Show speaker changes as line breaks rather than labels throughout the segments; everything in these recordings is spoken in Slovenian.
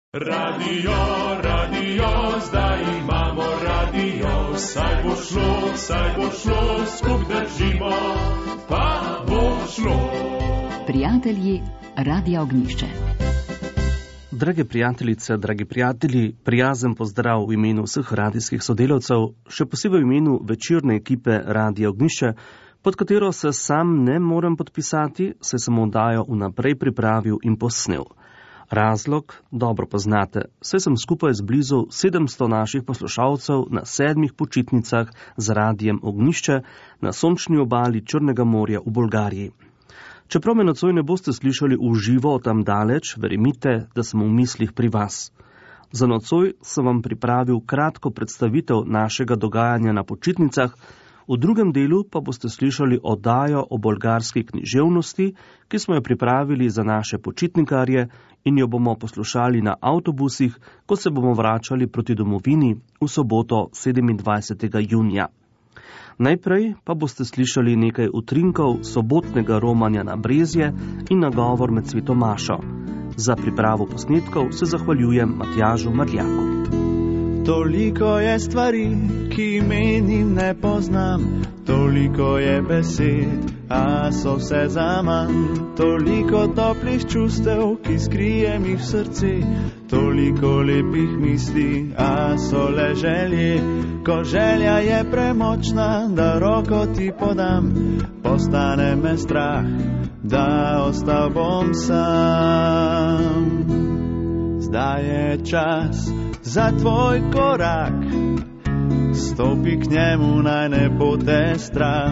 Radio, zdaj imamo radio, saj bo šlo, skup držimo, pa bo šlo.
Prijatelji Radia Ognjišče.
Drage prijateljice, dragi prijatelji, prijazen pozdrav v imenu vseh radijskih sodelavcev, še posebej v imenu večerne ekipe Radia Ognjišče, pod katero se sam ne morem podpisati, saj sem oddajo vnaprej pripravil in posnel. Razlog dobro poznate, saj sem skupaj z blizu 700 naših poslušalcev na 7 počitnicah z Radijem Ognjišče na sončni obali Črnega morja v Bolgariji. Čeprav me nocoj ne boste slišali v živo tam daleč, verjemite, da sem v mislih pri vas. Za nocoj sem vam pripravil kratko predstavitev našega dogajanja na počitnicah, v drugem delu pa boste slišali oddajo o bolgarski književnosti, ki smo jo pripravili za naše počitnikarje in jo bomo poslušali na avtobusih, ko se bomo vračali proti domovini v soboto 27. junija. Najprej pa boste slišali nekaj utrinkov sobotnega romanja na Brezje in nagovor med Sveto Mašo. Za pripravo posnetkov se zahvaljujem Matjažu Marljaku.
Toliko je stvari, ki menim ne poznam, toliko je besed, a so vse zaman, toliko toplih čustev, ki skrijem jih v srce, toliko lepih misli, a so le želje, ko želja je premočna, da roko ti podam, postane me strah, da ostal bom sam. Zdaj je čas za tvoj korak, stopi k njemu, naj ne bo te strah.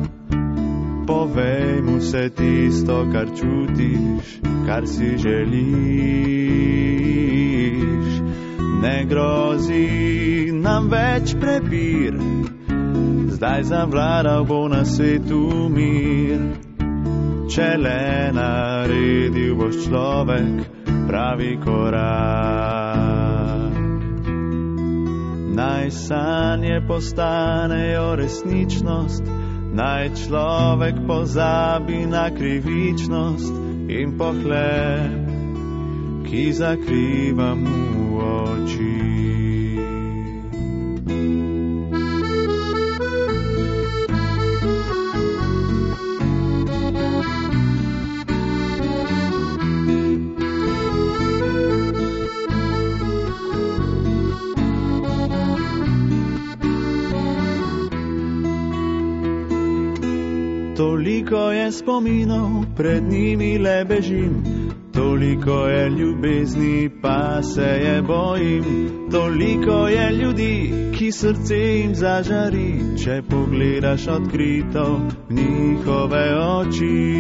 Povej mu vse tisto, kar čutiš, kar si želiš. Ne grozi nam več prepir, zdaj zavladal bo na svetu mir. Če le naredil boš človek pravi korak. Naj sanje postanejo resničnost, naj človek pozabi na krivičnost in pohlep, ki zakriva mu oči. Toliko je spominov, pred njimi le bežim, toliko je ljubezni, pa se je bojim, toliko je ljudi, ki srce jim zažari, če pogledaš odkrito v njihove oči.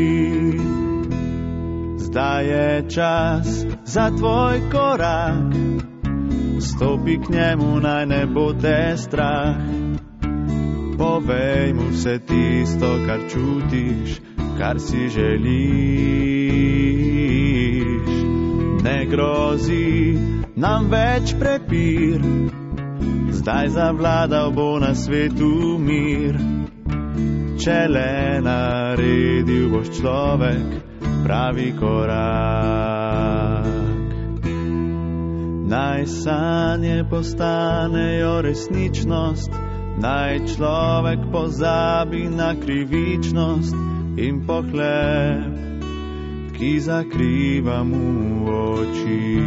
Zdaj je čas za tvoj korak, stopi k njemu, naj ne bo te strah. Povej mu vse tisto, kar čutiš, kar si želiš. Ne grozi nam več prepir, zdaj zavladal bo na svetu mir. Če le naredil boš človek pravi korak. Naj sanje postanejo resničnost, naj človek pozabi na krivičnost in pohlep, ki zakriva mu oči.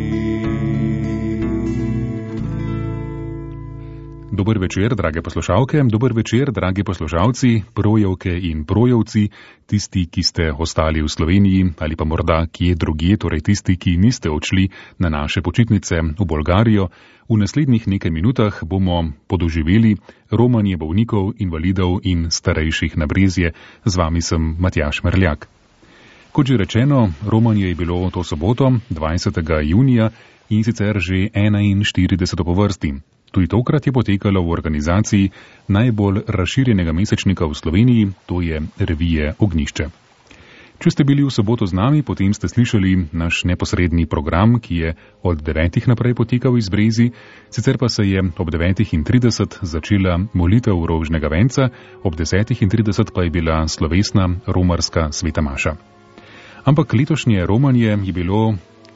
Dober večer, drage poslušalke, dober večer, dragi poslušalci, projevke in projevci, tisti, ki ste ostali v Sloveniji ali pa morda kje drugje, torej tisti, ki niste odšli na naše počitnice v Bolgarijo. V naslednjih nekaj minutah bomo podoživeli romanje bolnikov, invalidov in starejših na Brezje. Z vami sem Matjaž Marljak. Kot že rečeno, romanje je bilo to soboto, 20. junija in sicer že 41. po vrsti. Tudi tokrat je potekalo v organizaciji najbolj razširjenega mesečnika v Sloveniji, to je revije Ognjišče. Če ste bili v soboto z nami, potem ste slišali naš neposredni program, ki je od 9. naprej potekal iz Brezij, sicer pa se je ob 9.30 začela molitev rožnega venca, ob 10.30 pa je bila slovesna romarska sveta maša. Ampak letošnje romanje je bilo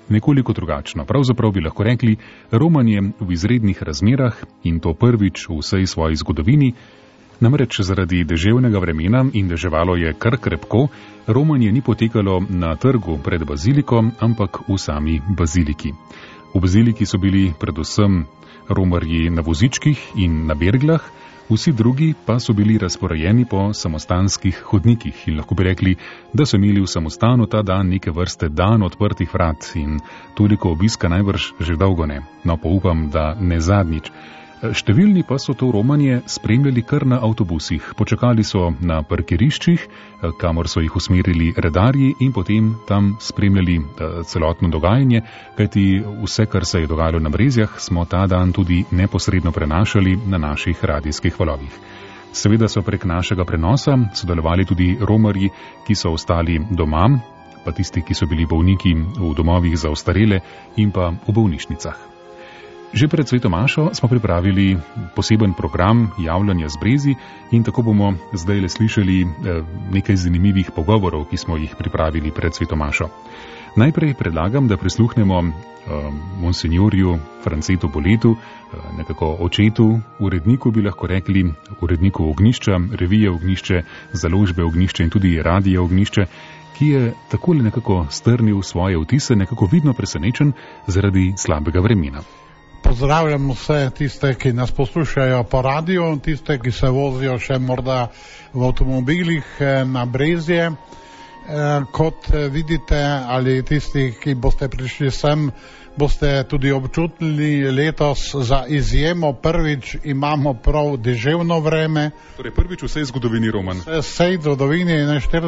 nekoliko drugačno. Pravzaprav bi lahko rekli romanje v izrednih razmerah in to prvič v vsej svoji zgodovini. Namreč zaradi deževnega vremena in deževalo je kar krepko, romanje ni potekalo na trgu pred baziliko, ampak v sami baziliki. V baziliki so bili predvsem romarji na vozičkih in na berglah, vsi drugi pa so bili razporejeni po samostanskih hodnikih in lahko bi rekli, da so imeli v samostanu ta dan neke vrste dan odprtih vrat in toliko obiska najbrž že dolgo ne. No, pa upam, da ne zadnjič. Številni pa so to romanje spremljali kar na avtobusih. Počakali so na parkiriščih, kamor so jih usmerili redarji in potem tam spremljali celotno dogajanje, kajti vse, kar se je dogajalo na Brezjah, smo ta dan tudi neposredno prenašali na naših radijskih valovih. Seveda so prek našega prenosa sodelovali tudi romarji, ki so ostali doma, pa tisti, ki so bili bolniki v domovih za ostarele in pa v bolnišnicah. Že pred Sveto mašo smo pripravili poseben program javljanja z Brezi in tako bomo zdaj le slišali nekaj zanimivih pogovorov, ki smo jih pripravili pred Sveto mašo. Najprej predlagam, da prisluhnemo monsinjorju Francetu Boletu, nekako očetu, uredniku bi lahko rekli, uredniku Ognjišča, revije Ognjišče, založbe Ognjišče in tudi radija Ognjišče, ki je takole nekako strnil svoje vtise, nekako vidno presenečen zaradi slabega vremena.
Pozdravljam vse tiste, ki nas poslušajo po radiju, tiste, ki se vozijo še morda v avtomobilih na Brezje. Kot vidite, ali tisti, ki boste prišli sem, boste tudi občutili letos za izjemo. Prvič imamo prav deževno vreme.
Torej prvič v vsej zgodovini roman.
V vsej zgodovini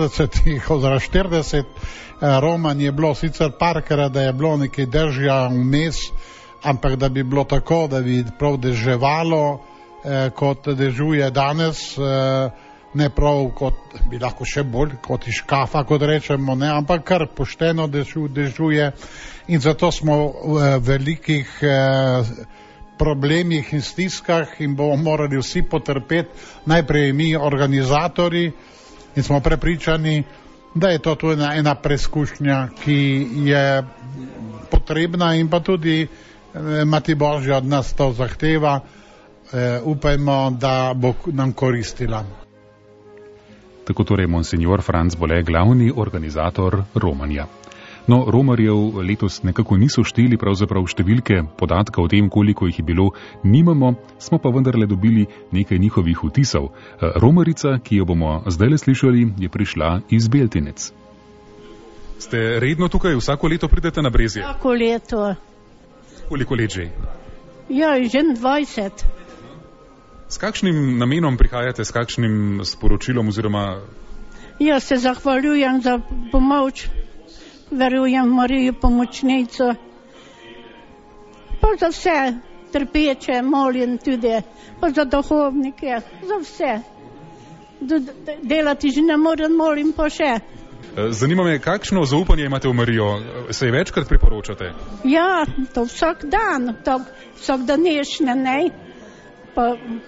40 roman je bilo sicer parkrat, da je bilo nekaj dežja vmes, ampak da bi bilo tako, da bi prav deževalo, kot dežuje danes, ne prav kot bi lahko še bolj kot iz škafa, kot rečemo, ne, ampak kar pošteno dežuje in zato smo v velikih problemih in stiskah in bomo morali vsi potrpeti, najprej mi organizatori, in smo prepričani, da je to tudi ena preizkušnja, ki je potrebna in pa tudi Mati Božja od nas to zahteva, upajmo, da bo nam koristila.
Tako torej monsinjor Franc Bole, glavni organizator romanja. No, romarjev letos nekako niso šteli, pravzaprav številke, podatka o tem, koliko jih je bilo, nimamo, smo pa vendarle dobili nekaj njihovih vtisov. Romarica, ki jo bomo zdaj le slišali, je prišla iz Beltinec. Ste redno tukaj, vsako leto pridete na Brezje?
Vsako leto.
Koliko let že?
Ja, že 20.
S kakšnim namenom prihajate, s kakšnim sporočilom oziroma?
Jaz se zahvaljujem za pomoč, verujem v Marijo pomočnico, pa za vse trpeče molim tudi, pa za duhovnike, za vse. Delati že ne morem, molim pa še.
Zanima me, kakšno zaupanje imate v Marijo? Se ji večkrat priporočate?
Ja, to vsak dan, to vsak danešne, ne? Pa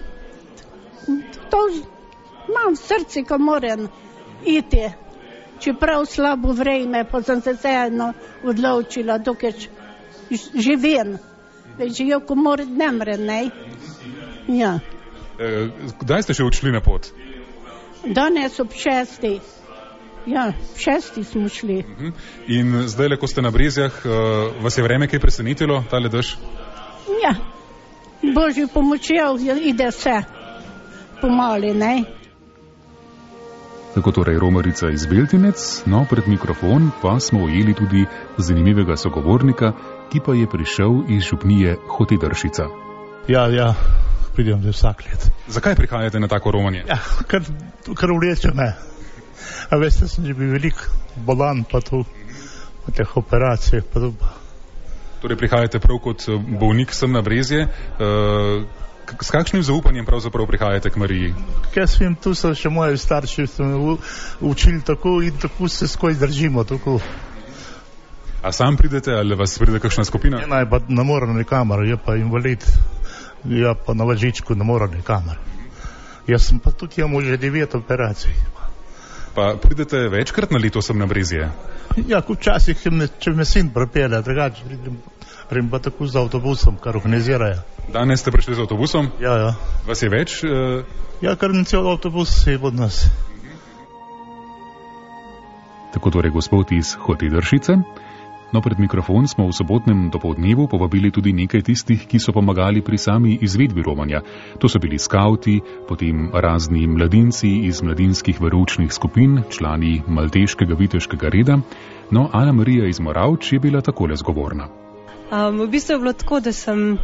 to imam v srci, ko moram iti. Čeprav slabo vreme, pa sem se vseeno odločila, dokaj živim. Več jo, ko moram, ne mrem, ne? Ja.
Kdaj ste še odšli na pot?
Danes ob 6. Ja, 6 smo šli.
In zdaj, ko ste na Brezjah, vas je vreme kaj presenetilo, tale dež?
Ja, Božji pomočjo ide vse pomali, ne?
Tako torej romarica iz Beltinec, no pred mikrofon pa smo ujeli tudi zanimivega sogovornika, ki pa je prišel iz župnije Hotedršica.
Ja, pridem vsak let.
Zakaj prihajate na tako romanje?
Ja, ker vleče me. A veste, sem že bil veliko bolan, pa tu v teh operacijah.
Torej prihajate prav kot bolnik sem na Brezje. S kakšnim zaupanjem pravzaprav prihajate k Mariji?
Jaz vem, tu so še moji starši, so me učili tako in tako se skoj držimo. Tako.
A sam pridete ali vas pride kakšna skupina?
Ne, pa ne moram nikamor, je pa invalid, je pa na važičku ne moram nikamor. Jaz sem pa tudi imel že 9 operacij.
Pa pridete večkrat na leto sem na Brezje?
Ja, včasih, če me sin pripelje, drugače pridem pa tako z avtobusom, kar organizirajo.
Danes ste prišli z avtobusom?
Ja.
Vas je več?
Ja, kar cel avtobus je od nas.
Tako torej gospod iz Hotedršice. No, pred mikrofon smo v sobotnem dopoldnevu povabili tudi nekaj tistih, ki so pomagali pri sami izvedbi romanja. To so bili skavti, potem razni mladinci iz mladinskih veroučnih skupin, člani malteškega viteškega reda. No, Ana Marija iz Moravč je bila takole zgovorna.
V bistvu je bilo tako, da sem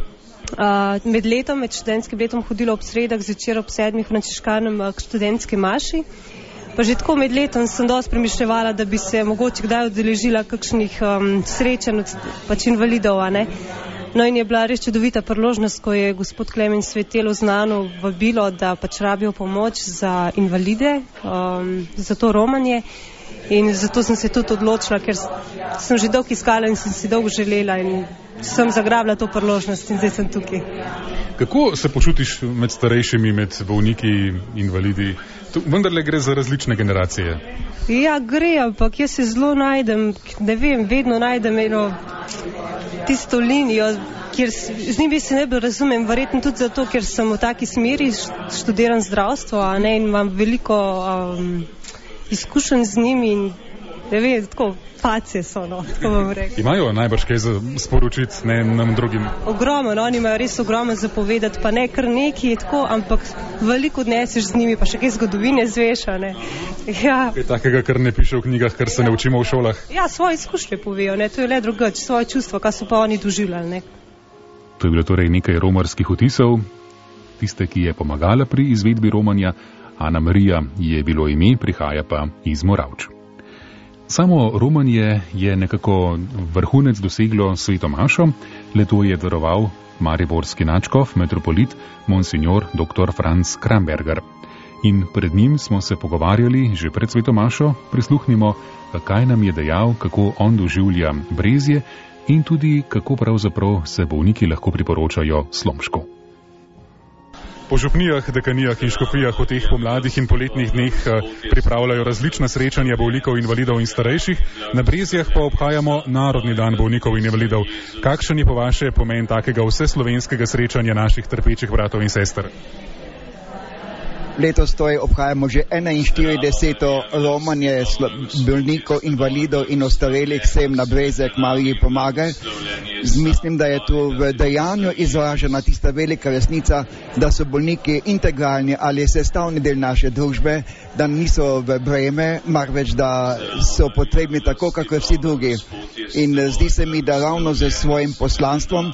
med študentskim letom hodila ob sredah zvečer ob 7 frančiškanom k študentski maši. Pa že tako med letom sem dosti premišljevala, da bi se mogoče kdaj udeležila kakšnih srečanj pač invalidov, ne. No in je bila res čudovita priložnost, ko je gospod Klemen Svetelo znano vabilo, da pač rabijo pomoč za invalide, za to romanje. In zato sem se tudi odločila, ker sem že dolgo iskala in sem si dolgo želela in sem zagrabila to priložnost in zdaj sem tukaj.
Kako se počutiš med starejšimi, med bolniki, invalidi? Vendarle gre za različne generacije.
Ja, gre, ampak jaz se zelo najdem, ne vem, vedno najdem eno tisto linijo, kjer z njimi se najbolj razumem, verjetno tudi zato, ker sem v taki smeri, študiram zdravstvo, a ne, in imam veliko izkušenj z njimi in ne vem, tako face so, no, tako bom rekla.
Imajo najbrž kaj za sporočiti, ne nam drugim?
Ogromno, oni imajo res ogromno zapovedati, pa ne kar nekaj tako, ampak veliko odneseš z njimi, pa še kaj zgodovine zveš, ne. Ja.
Kaj takega, kar ne piše v knjigah, kar se ne učimo v šolah?
Ja, svoje izkušnje povejo, ne, to je le drugače, svoje čustva, kaj so pa oni doživljali, ne.
To je bilo torej nekaj romarskih vtisov, tiste, ki je pomagala pri izvedbi romanja. Ana Marija je bilo ime, prihaja pa iz Moravč. Samo romanje je nekako vrhunec doseglo sveto mašo, leto je daroval mariborski nadškof, metropolit, monsignor dr. Franz Kramberger. In pred njim smo se pogovarjali že pred sveto mašo, prisluhnimo, kaj nam je dejal, kako on doživlja Brezje in tudi kako pravzaprav se bolniki lahko priporočajo Slomšku. Po župnijah, dekanijah in škofijah v teh pomladih in poletnih dneh pripravljajo različna srečanja bolnikov, invalidov in starejših. Na Brezjah pa obhajamo Narodni dan bolnikov in invalidov. Kakšen je po vaše pomen takega vseslovenskega srečanja naših trpečih bratov in sester?
Letos obhajamo že 41. romanje bolnikov, invalidov in ostarelih sem na Brezje k Mariji pomagaj. Mislim, da je tu v dejanju izražena tista velika resnica, da so bolniki integralni ali sestavni del naše družbe, da niso v breme, marveč da so potrebni tako, kako vsi drugi. In zdi se mi, da ravno z svojim poslanstvom,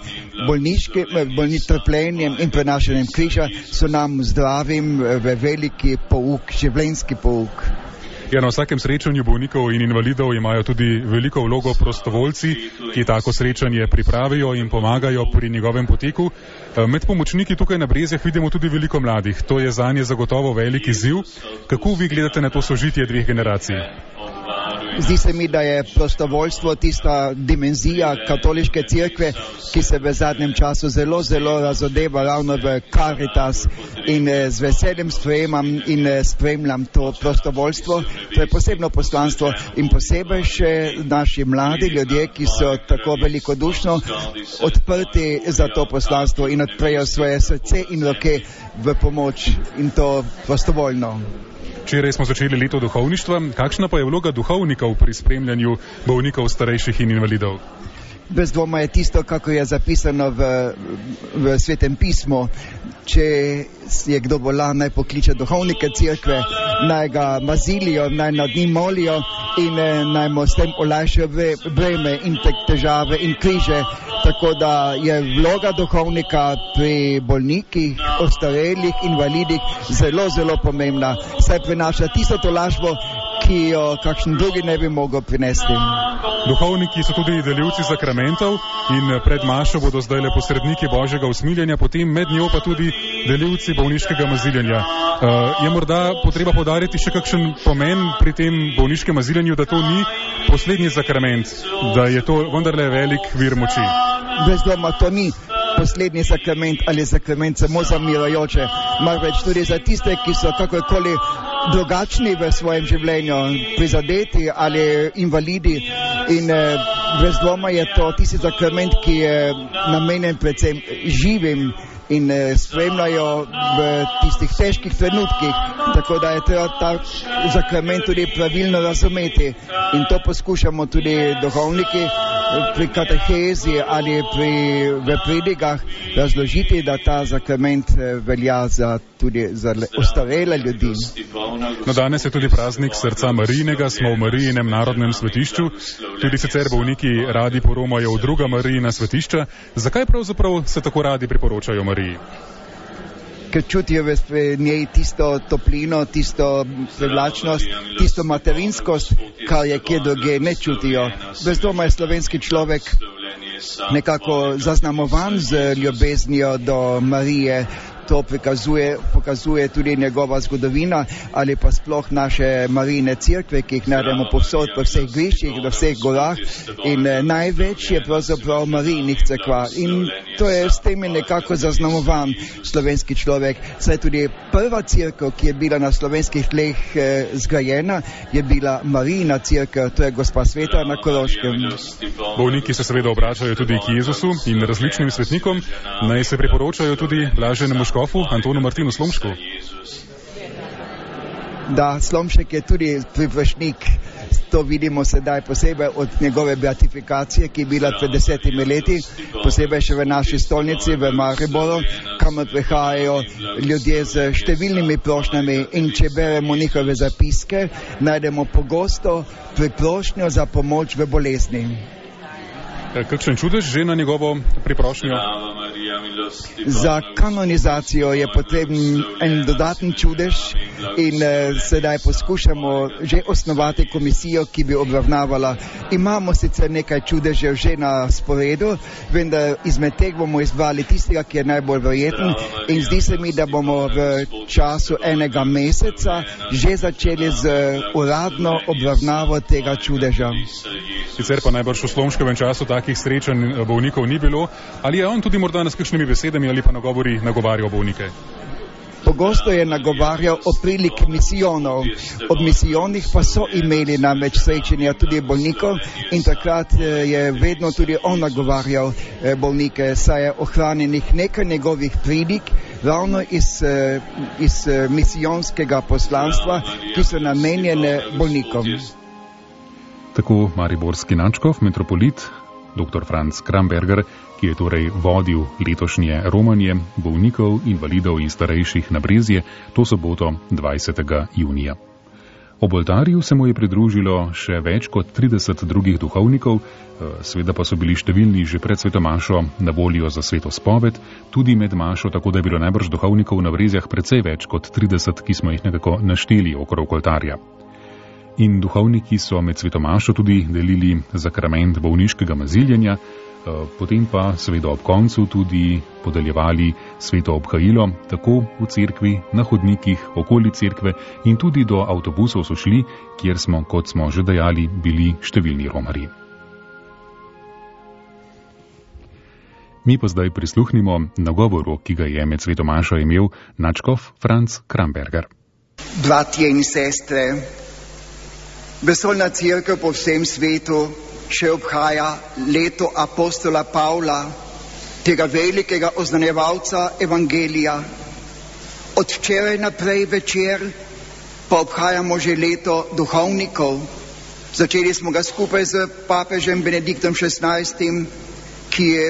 trpljenjem in prenašanjem križa so nam zdravim veliki pouk, življenjski pouk.
Ja, na vsakem srečanju bolnikov in invalidov imajo tudi veliko vlogo prostovoljci, ki tako srečanje pripravijo in pomagajo pri njegovem poteku. Med pomočniki tukaj na Brezjah vidimo tudi veliko mladih. To je zanje zagotovo velik izziv. Kako vi gledate na to sožitje dveh generacij?
Zdi se mi, da je prostovoljstvo tista dimenzija katoliške cerkve, ki se v zadnjem času zelo, zelo razodeva ravno v Caritas in z veseljem sprejemam in spremljam to prostovoljstvo. To je posebno poslanstvo in posebej še naši mladi ljudje, ki so tako velikodušno odprti za to poslanstvo in odprejo svoje srce in roke v pomoč in to prostovoljno.
Včeraj smo začeli leto duhovništva. Kakšna pa je vloga duhovnikov pri spremljanju bolnikov, starejših in invalidov?
Bez dvoma je tisto, kako je zapisano v Svetem pismu. Če je kdo bolan, naj pokliče duhovnike cerkve, naj ga mazilijo, naj nad njim molijo in naj mu s tem olajšajo breme in težave in križe. Tako da je vloga duhovnika pri bolnikih, ostarelih, invalidih zelo, zelo pomembna. Saj prinaša tisto tolažbo, ki jo kakšen drugi ne bi mogel prinesti.
Duhovniki so tudi delivci sakramentov in pred mašo bodo zdaj le posredniki Božjega usmiljenja, potem med njo pa tudi delivci bolniškega maziljenja. Je morda potreba podariti še kakšen pomen pri tem bolniškem maziljenju, da to ni poslednji sakrament, da je to vendarle velik vir moči?
Brez dvoma to ni poslednji sakrament ali sakrament samo za mirajoče, marveč tudi za tiste, ki so kakorkoli drugačni v svojem življenju, prizadeti ali invalidi in brez dvoma je to tisti sakrament, ki je namenjen predvsem živim in spremljajo v tistih težkih trenutkih, tako da je treba ta sakrament tudi pravilno razumeti in to poskušamo tudi duhovniki pri katehezi ali v pridigah razložiti, da ta sakrament velja tudi za ostarele ljudi.
No, danes je tudi praznik srca Marijinega, smo v Marijinem narodnem svetišču, tudi sicer bolniki radi poromajo v druga Marijina svetišča. Zakaj pravzaprav se tako radi priporočajo Mariji?
Ker čutijo v njej tisto toplino, tisto privlačnost, tisto materinskost, kar je kje druge ne čutijo. Brez dvoma je slovenski človek nekako zaznamovan z ljubeznijo do Marije. To pokazuje tudi njegova zgodovina ali pa sploh naše Marijine cerkve, ki jih najdemo povsod po vseh griščih, v vseh gorah in največ je pravzaprav Marijinih cerkva in to je s tem nekako zaznamovan slovenski človek. Saj tudi prva cerkev, ki je bila na slovenskih tleh zgrajena, je bila Marijina cerkev, to je Gospa Sveta na Koroškem.
Bolniki se seveda obračajo tudi k Jezusu in različnim svetnikom, naj se priporočajo tudi blaženemu škofu Antonu Martinu Slomšku.
Da, Slomšek je tudi privršnik, to vidimo sedaj posebej od njegove beatifikacije, ki je bila pred 10 leti, posebej še v naši stolnici, v Mariboru, kamor prihajajo ljudje z številnimi prošnjami in če beremo njihove zapiske, najdemo pogosto priprošnjo za pomoč v bolezni.
Kakšen čudež že na njegovo priprošnjo?
Za kanonizacijo je potreben en dodaten čudež in sedaj poskušamo že osnovati komisijo, ki bi obravnavala. Imamo sicer nekaj čudežev že na sporedu, vendar izmed teh bomo izbrali tistega, ki je najbolj verjeten in zdi se mi, da bomo v času enega meseca že začeli z uradno obravnavo tega čudeža.
Sicer pa najbrž v Slomškovem času takih srečanj bolnikov ni bilo. Ali je on tudi morda s kakšnimi besedami ali pa nagovarjal bolnike?
Pogosto je nagovarjal o priliki misijonov. Ob misijonih pa so imeli namreč srečanja tudi bolnikov in takrat je vedno tudi on nagovarjal bolnike, saj je ohranjenih nekaj njegovih prilik ravno iz misijonskega poslanstva, ki so namenjene bolnikom.
Tako mariborski nadškof, metropolit dr. Franc Kramberger, ki je torej vodil letošnje romanje bolnikov, invalidov in starejših na Brezje to soboto 20. junija. Ob oltarju se mu je pridružilo še več kot 30 drugih duhovnikov, seveda pa so bili številni že pred sveto mašo na voljo za sveto spoved, tudi med mašo, tako da je bilo najbrž duhovnikov na Brezjah precej več kot 30, ki smo jih nekako našteli okrog oltarja. In duhovniki so med svetomašo tudi delili sakrament bolniškega maziljenja, potem pa seveda ob koncu tudi podeljevali sveto obhajilo, tako v cerkvi, na hodnikih, okoli cerkve in tudi do avtobusov so šli, kjer smo, kot smo že dejali, bili številni romarji. Mi pa zdaj prisluhnimo nagovoru, ki ga je med svetomašo imel nadškof Franc Kramberger.
Bratje in sestre, vesoljna cerkev po vsem svetu še obhaja leto apostola Pavla, tega velikega oznanjevalca evangelija. Od včeraj naprej večer pa obhajamo že leto duhovnikov. Začeli smo ga skupaj z papežem Benediktom XVI, ki je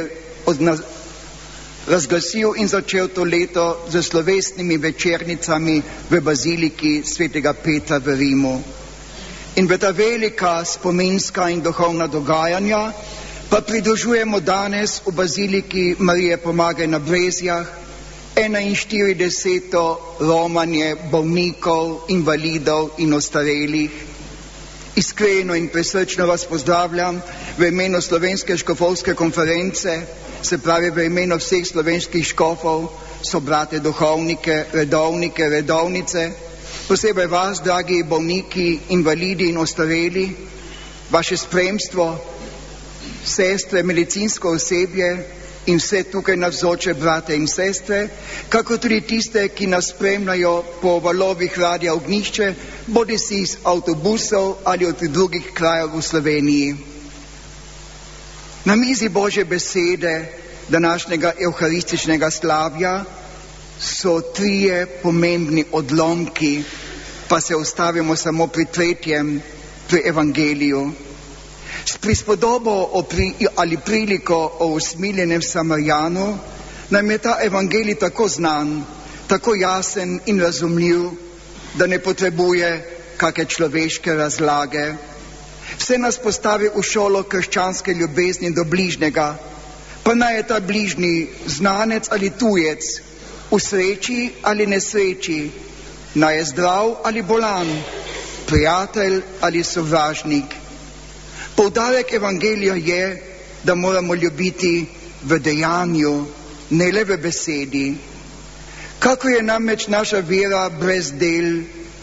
razglasil in začel to leto z slovesnimi večernicami v baziliki svetega Petra v Rimu. In v ta velika spominska in duhovna dogajanja pa pridružujemo danes v baziliki Marije Pomagaj na Brezjah 41. romanje bolnikov, invalidov in ostarelih. Iskreno in prisrčno vas pozdravljam v imenu Slovenske škofovske konference, se pravi v imenu vseh slovenskih škofov, sobrate duhovnike, redovnice, posebej vas, dragi bolniki, invalidi in ostareli, vaše spremstvo, sestre, medicinsko osebje, in vse tukaj navzoče brate in sestre, kako tudi tiste, ki nas spremljajo po valovih Radia Ognjišče, bodisi iz avtobusov ali od drugih krajev v Sloveniji. Na mizi Božje besede današnjega evharističnega slavja so trije pomembni odlomki, pa se ustavimo samo pri tretjem, pri evangeliju. S prispodobo ali priliko o usmiljenem Samarijanu nam je ta evangelij tako znan, tako jasen in razumljiv, da ne potrebuje kakšne človeške razlage. Vse nas postavi v šolo krščanske ljubezni do bližnjega, pa naj je ta bližnji znanec ali tujec, v sreči ali nesreči, naj je zdrav ali bolan, prijatelj ali sovražnik. Poudarek evangelija je, da moramo ljubiti v dejanju, ne le v besedi. Kako je namreč naša vera brez del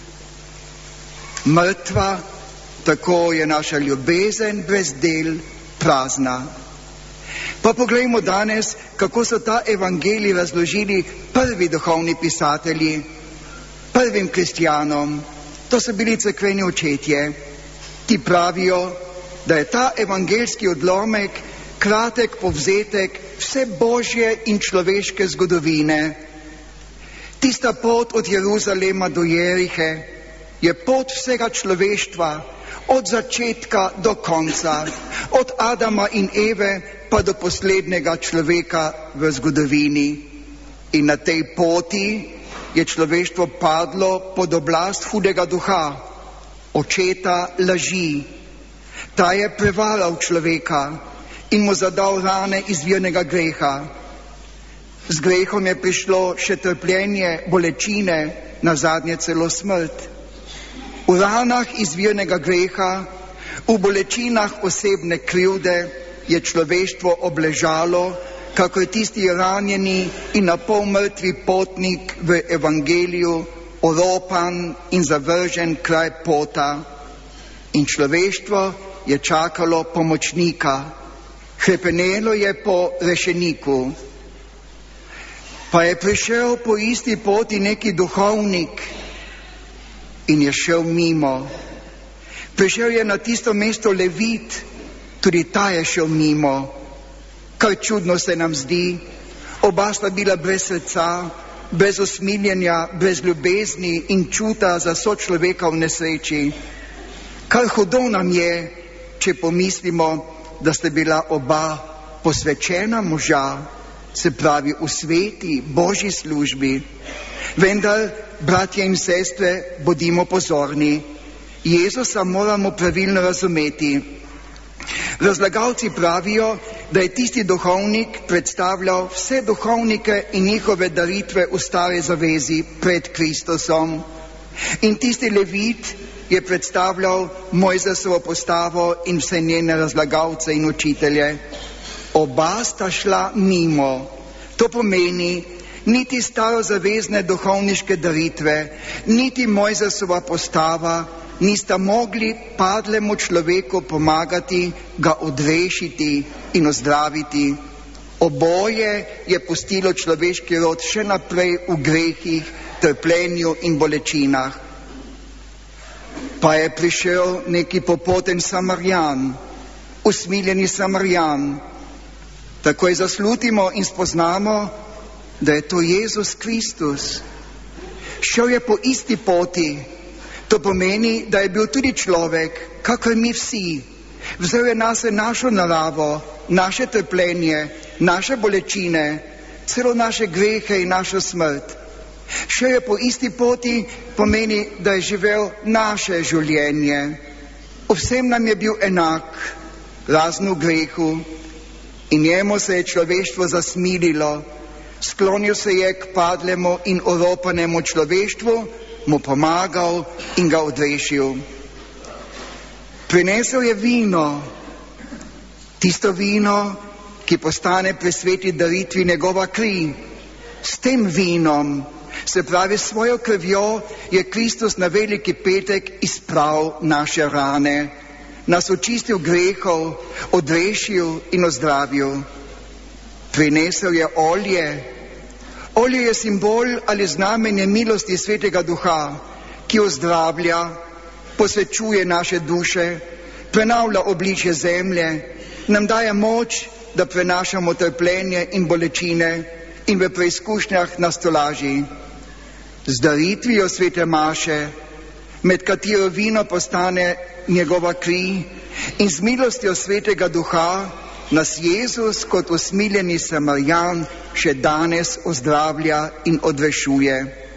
mrtva, tako je naša ljubezen brez del prazna. Pa poglejmo danes, kako so ta evangelij razložili prvi duhovni pisatelji, prvim kristjanom. To so bili cerkveni očetje. Ti pravijo, da je ta evangeljski odlomek kratek povzetek vse božje in človeške zgodovine. Tista pot od Jeruzalema do Jerihe je pot vsega človeštva, od začetka do konca, od Adama in Eve pa do poslednjega človeka v zgodovini. In na tej poti je človeštvo padlo pod oblast hudega duha, očeta laži. Ta je prevaral človeka in mu zadal rane izvirnega greha. Z grehom je prišlo še trpljenje, bolečine, nazadnje celo smrt. V ranah izvirnega greha, v bolečinah osebne krivde je človeštvo obležalo, kakor tisti ranjeni in na pol mrtvi potnik v evangeliju, oropan in zavržen kraj pota. In človeštvo je čakalo pomočnika, hrepenelo je po rešeniku. Pa je prišel po isti poti neki duhovnik in je šel mimo. Prišel je na tisto mesto Levit, tudi ta je šel mimo. Kar čudno se nam zdi, oba sta bila brez srca, brez usmiljenja, brez ljubezni in čuta za sočloveka v nesreči. Kar hudo nam je, če pomislimo, da sta bila oba posvečena moža, se pravi v sveti Božji službi. Vendar, bratje in sestre, bodimo pozorni. Jezusa moramo pravilno razumeti. Razlagalci pravijo, da je tisti duhovnik predstavljal vse duhovnike in njihove daritve v stare zavezi pred Kristusom. In tisti Levit je predstavljal Mojzesovo postavo in vse njene razlagalce in učitelje. Oba sta šla mimo. To pomeni, niti starozavezne duhovniške daritve, niti Mojzesova postava nista mogli padlemu človeku pomagati, ga odrešiti in ozdraviti. Oboje je pustilo človeški rod še naprej v grehih, trpljenju in bolečinah. Pa je prišel neki popoten Samarijan, usmiljeni Samarijan. Takoj zaslutimo in spoznamo, da je to Jezus Kristus. Šel je po isti poti. To pomeni, da je bil tudi človek, kakor mi vsi. Vzel je nase našo naravo, naše trpljenje, naše bolečine, celo naše grehe in našo smrt. Šel je po isti poti, pomeni, da je živel naše življenje. Vsem nam je bil enak, razen v grehu. In njemu se je človeštvo zasmililo, sklonil se je k padlemu in oropanemu človeštvu, mu pomagal in ga odrešil. Prinesel je vino, tisto vino, ki postane pri sveti daritvi njegova kri. S tem vinom, se pravi svojo krvjo, je Kristus na veliki petek izpravil naše rane, nas očistil grehov, odrešil in ozdravil. Prinesel je olje. Olje je simbol ali znamenje milosti Svetega Duha, ki ozdravlja, posvečuje naše duše, prenavlja obličje zemlje, nam daje moč, da prenašamo trpljenje in bolečine in v preizkušnjah nas tolaži. Z daritvijo svete maše, med katero vino postane njegova kri, in z milostjo Svetega Duha nas Jezus kot usmiljeni Samarjan še danes ozdravlja in odrešuje.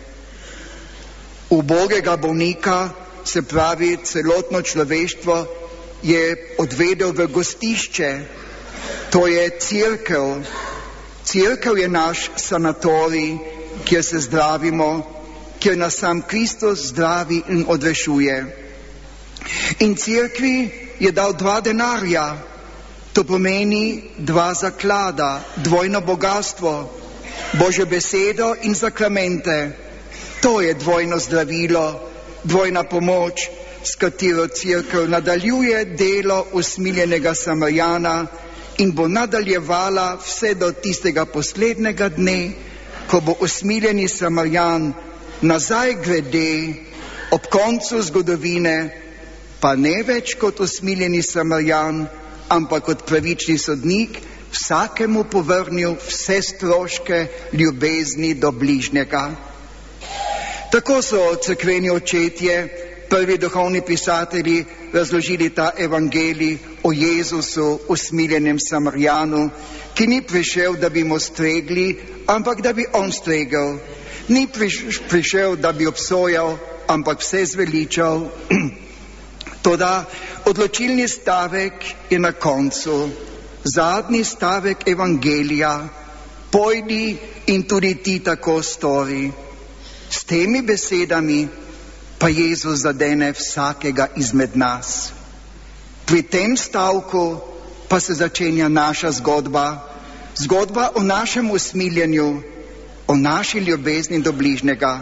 Ubogega bolnika, se pravi celotno človeštvo, je odvedel v gostišče, to je cerkev. Cerkev je naš sanatorij, kjer se zdravimo, kjer nas sam Kristus zdravi in odrešuje. In cerkvi je dal 2 denarja, to pomeni 2 zaklada, dvojno bogatstvo, Božjo besedo in sakramente. To je dvojno zdravilo, dvojna pomoč, s katero cerkev nadaljuje delo usmiljenega Samarjana in bo nadaljevala vse do tistega poslednjega dne, ko bo usmiljeni Samarjan nazaj glede ob koncu zgodovine, pa ne več kot usmiljeni Samarjan, ampak kot pravični sodnik, vsakemu povrnil vse stroške ljubezni do bližnjega. Tako so cerkveni očetje, prvi duhovni pisatelji, razložili ta evangelij o Jezusu, usmiljenem Samarjanu, ki ni prišel, da bi mu stregli, ampak da bi on stregel. Ni prišel, da bi obsojal, ampak vse zveličal. Toda odločilni stavek je na koncu, zadnji stavek evangelija: pojdi in tudi ti tako stori. S temi besedami pa Jezus zadene vsakega izmed nas. Pri tem stavku pa se začenja naša zgodba, zgodba o našem usmiljenju, o naši ljubezni do bližnjega.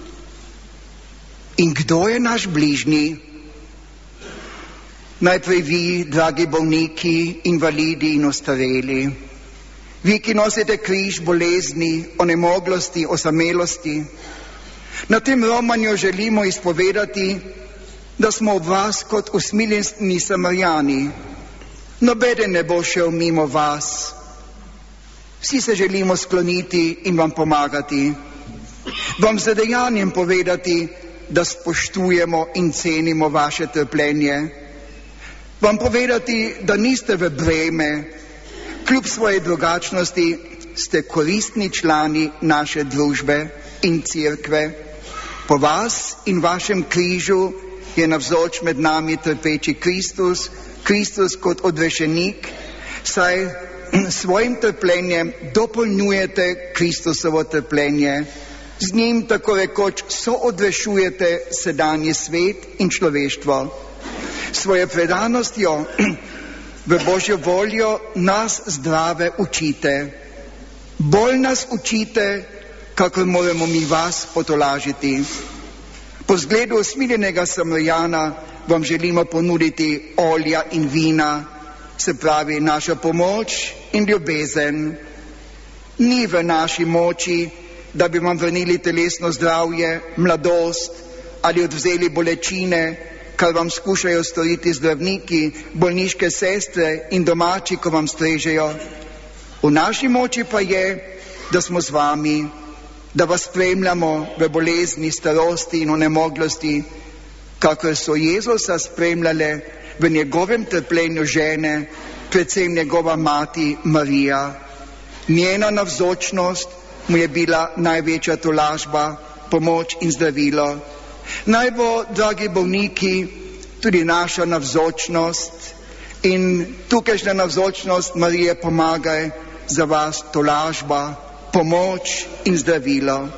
In kdo je naš bližnji? Najprej vi, dragi bolniki, invalidi in ostareli. Vi, ki nosite križ bolezni, onemoglosti, osamelosti. Na tem romanju želimo izpovedati, da smo ob vas kot usmiljeni Samarjani. Nobeden ne bo šel mimo vas. Vsi se želimo skloniti in vam pomagati. Vam z dejanjem povedati, da spoštujemo in cenimo vaše trpljenje. Vam povedati, da niste v breme, kljub svoje drugačnosti ste koristni člani naše družbe in cerkve. Po vas in vašem križu je navzoč med nami trpeči Kristus, Kristus kot odrešenik, saj svojim trpljenjem dopolnjujete Kristusovo trpljenje. Z njim tako rekoč soodrešujete sedanji svet in človeštvo. Svojo predanostjo v Božjo voljo nas zdrave učite. Bolj nas učite, kakor moramo mi vas potolažiti. Po zgledu usmiljenega Samarjana vam želimo ponuditi olja in vina, se pravi našo pomoč in ljubezen. Ni v naši moči, da bi vam vrnili telesno zdravje, mladost ali odvzeli bolečine, kar vam skušajo storiti zdravniki, bolniške sestre in domači, ko vam strežejo. V naši moči pa je, da smo z vami, da vas spremljamo v bolezni, starosti in onemoglosti, kakor so Jezusa spremljale v njegovem trpljenju žene, predvsem njegova mati Marija. Njena navzočnost mu je bila največja tolažba, pomoč in zdravilo. Naj bo, dragi bolniki, tudi naša navzočnost in tukajšnja navzočnost Marije pomagaj za vas tolažba, pomoč in zdravilo.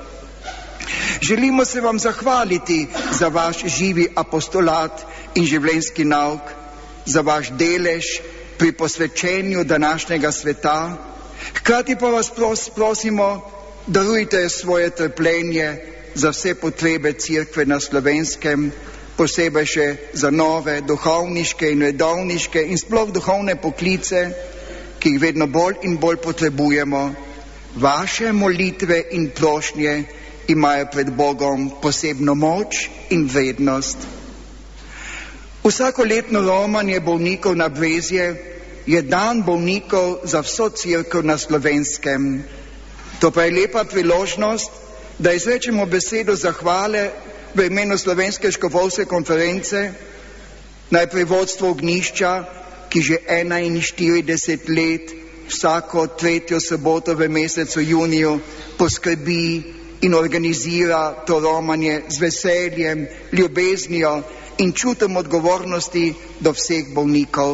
Želimo se vam zahvaliti za vaš živi apostolat in življenjski nauk, za vaš delež pri posvečenju današnjega sveta. Hkrati pa vas prosimo, darujte svoje trpljenje za vse potrebe cerkve na Slovenskem, posebej še za nove duhovniške in redovniške in sploh duhovne poklice, ki jih vedno bolj in bolj potrebujemo. Vaše molitve in prošnje imajo pred Bogom posebno moč in vrednost. Vsakoletno romanje bolnikov na Brezje je dan bolnikov za vso cerkev na Slovenskem. To pa je lepa priložnost, da izrečemo besedo zahvale v imenu Slovenske škofovske konference, najprej vodstvo Ognjišča, ki že 41 let vsako 3. soboto v mesecu juniju poskrbi in organizira to romanje z veseljem, ljubeznijo in čutom odgovornosti do vseh bolnikov.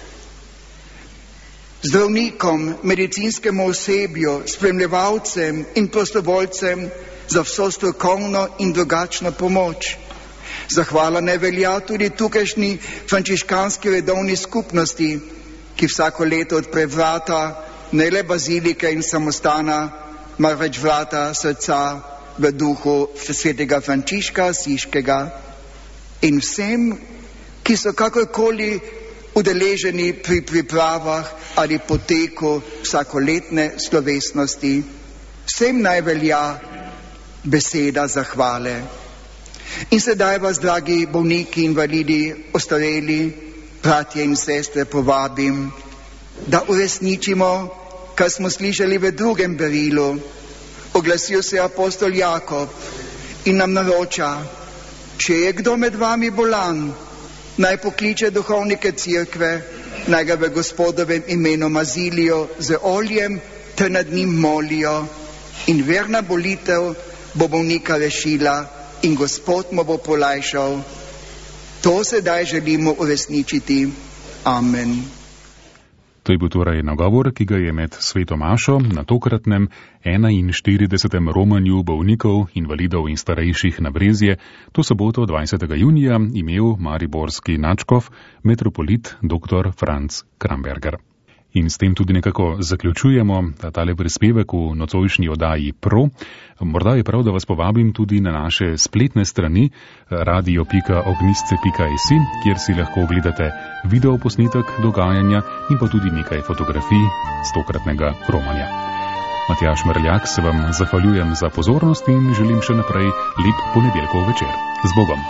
Zdravnikom, medicinskemu osebju, spremljevalcem in prostovoljcem za vso strokovno in drugačno pomoč. Zahvala ne velja tudi tukajšnji frančiškanski redovni skupnosti, ki vsako leto odpre vrata ne le bazilike in samostana, marveč vrata srca v duhu svetega Frančiška Asiškega. In vsem, ki so kakorkoli udeleženi pri pripravah ali poteku vsakoletne slovesnosti, vsem naj velja beseda zahvale. In sedaj vas, dragi bolniki, invalidi, ostareli, bratje in sestre, povabim, da uresničimo, kar smo slišali v drugem berilu. Oglasil se apostol Jakob in nam naroča, če je kdo med vami bolan, naj pokliče duhovnike cerkve, naj ga v Gospodovem imenu mazilijo z oljem ter nad njim molijo in verna molitev bo bolnika rešila in Gospod mu bo polajšal. To sedaj želimo uresničiti. Amen.
To je bil torej nagovor, ki ga je med sveto mašo na tokratnem 41. romanju bolnikov, invalidov in starejših na Brezje to soboto 20. junija imel mariborski nadškof, metropolit dr. Franc Kramberger. In s tem tudi nekako zaključujemo tale prispevek v nocojšnji oddaji Pro. Morda je prav, da vas povabim tudi na naše spletne strani radio.ognisce.si, kjer si lahko ogledate videoposnetek dogajanja in pa tudi nekaj fotografij z tokratnega romanja. Matjaž Mrljak se vam zahvaljujem za pozornost in želim še naprej lep ponedeljkov večer. Z Bogom!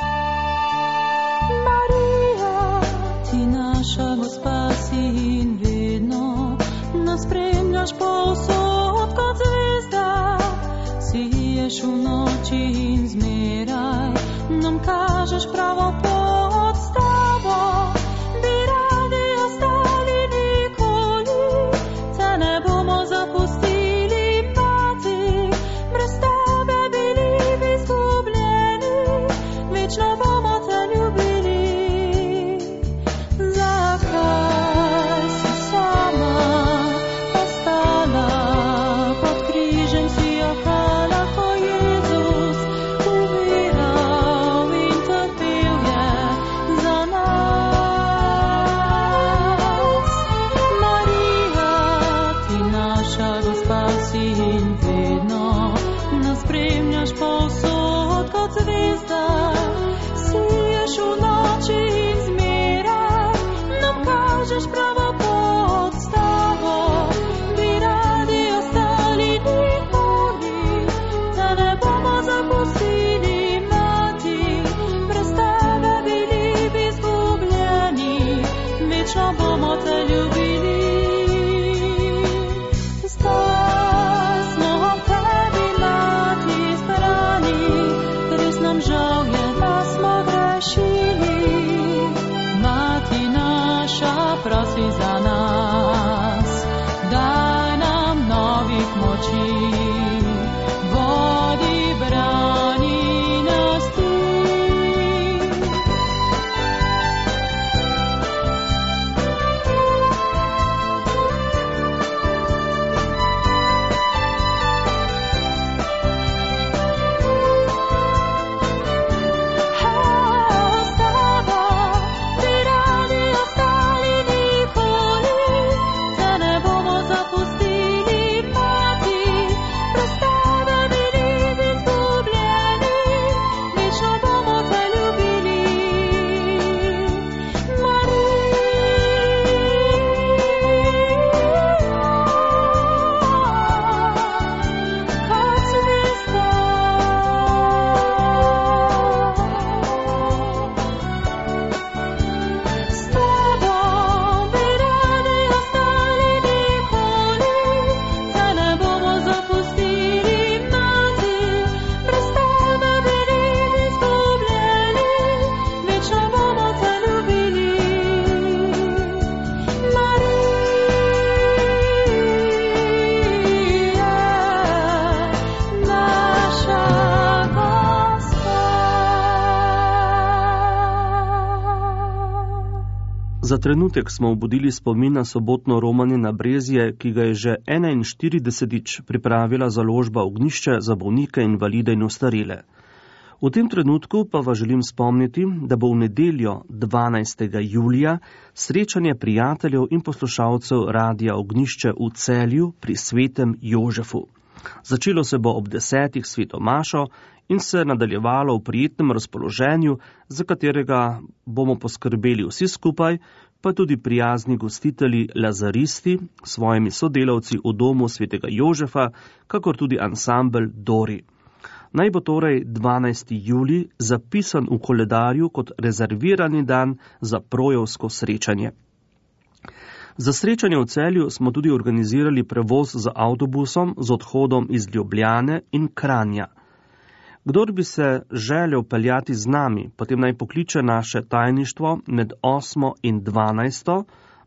Marija, ti naša gospa si in spremljaš povsod kot zvezda, siješ v noči in zmeraj nam kažeš pravo pot s tabo. Bi radi ostali nikoli, te ne bomo zapustili, mati, brez tebe bili bi izgubljeni, večno bomo te ljubili. Zakaj si sama nam žal.
Za trenutek smo obudili spomin na sobotno romanje na Brezje, ki ga je že 41. pripravila založba Ognjišče za bolnike, invalide in ostarele. V tem trenutku pa vas želim spomniti, da bo v nedeljo 12. julija srečanje prijateljev in poslušalcev Radia Ognjišče v Celju pri Svetem Jožefu. Začelo se bo ob 10. sveto mašo in se nadaljevalo v prijetnem razpoloženju, za katerega bomo poskrbeli vsi skupaj, pa tudi prijazni gostitelji lazaristi s svojimi sodelavci v domu Svetega Jožefa, kakor tudi ansambel Dori. Naj bo torej 12. julij zapisan v koledarju kot rezervirani dan za projevsko srečanje. Za srečanje v Celju smo tudi organizirali prevoz z avtobusom z odhodom iz Ljubljane in Kranja. Kdor bi se želel peljati z nami, potem naj pokliče naše tajništvo med 8. in 12.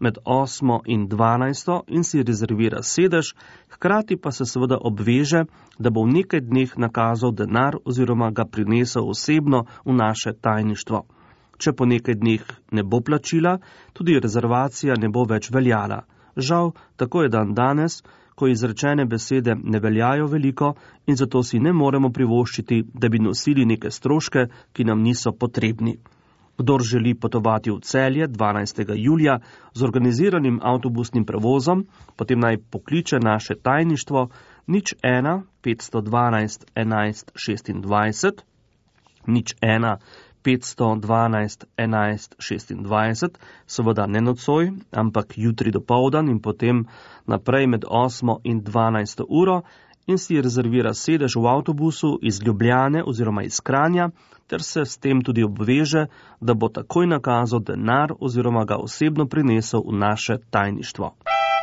in si rezervira sedež, hkrati pa se seveda obveže, da bo v nekaj dneh nakazal denar oziroma ga prinesel osebno v naše tajništvo. Če po nekaj dneh ne bo plačila, tudi rezervacija ne bo več veljala. Žal, tako je dan danes, ko izrečene besede ne veljajo veliko in zato si ne moremo privoščiti, da bi nosili neke stroške, ki nam niso potrebni. Kdor želi potovati v Celje 12. julija z organiziranim avtobusnim prevozom, potem naj pokliče naše tajništvo 01 512 11 26, 01 512 11 26, seveda ne nocoj, ampak jutri dopoldan in potem naprej med 8. in 12. uro in si rezervira sedež v avtobusu iz Ljubljane oziroma iz Kranja, ter se s tem tudi obveže, da bo takoj nakazal denar oziroma ga osebno prinesel v naše tajništvo.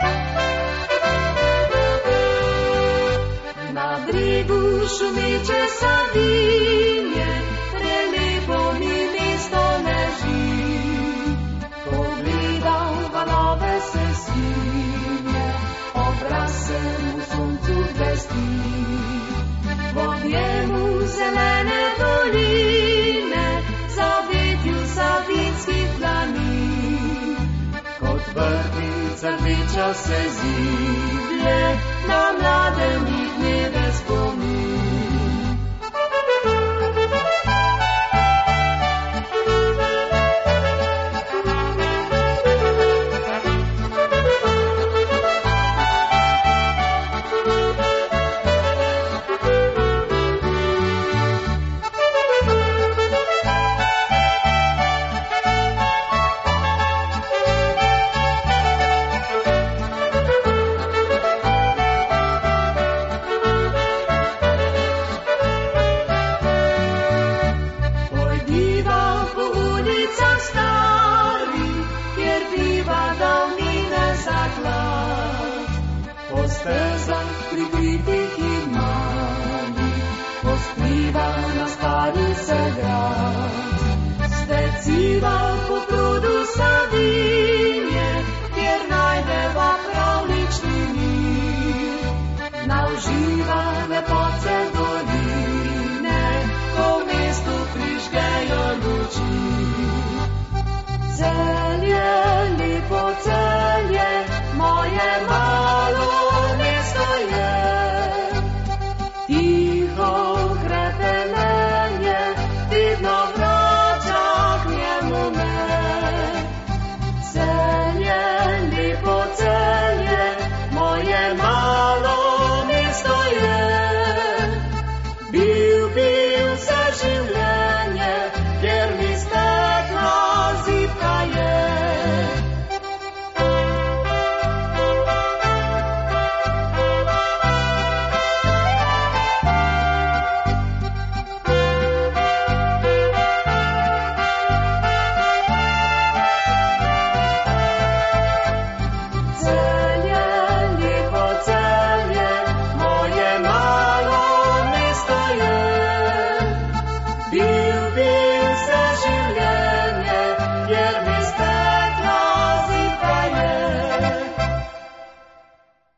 Na bregu šumeče Savinje, prelepo mi mesto leži. Ko gledam valove se svinje, obraz se v soncu blesti. V objemu zelene doline, zavetju savinskih dlani. Kot vrtnica rdeča se ziblje, na mladem jih dneve spomin. Celje, moje malo mesto je.